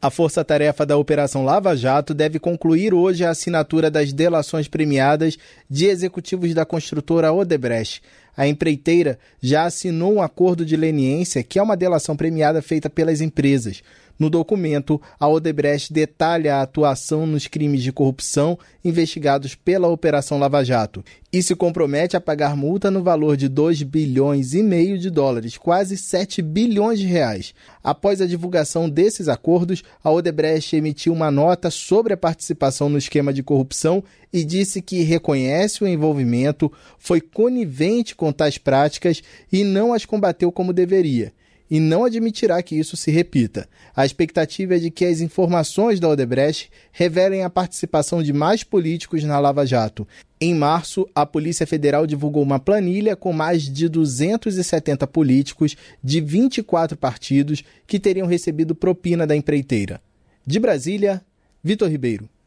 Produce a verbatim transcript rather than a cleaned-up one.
A força-tarefa da Operação Lava Jato deve concluir hoje a assinatura das delações premiadas de executivos da construtora Odebrecht. A empreiteira já assinou um acordo de leniência, que é uma delação premiada feita pelas empresas. No documento, a Odebrecht detalha a atuação nos crimes de corrupção investigados pela Operação Lava Jato e se compromete a pagar multa no valor de dois bilhões e meio de dólares, quase sete bilhões de reais. Após a divulgação desses acordos, a Odebrecht emitiu uma nota sobre a participação no esquema de corrupção e disse que reconhece o envolvimento, foi conivente com tais práticas e não as combateu como deveria. E não admitirá que isso se repita. A expectativa é de que as informações da Odebrecht revelem a participação de mais políticos na Lava Jato. Em março, a Polícia Federal divulgou uma planilha com mais de duzentos e setenta políticos de vinte e quatro partidos que teriam recebido propina da empreiteira. De Brasília, Vitor Ribeiro.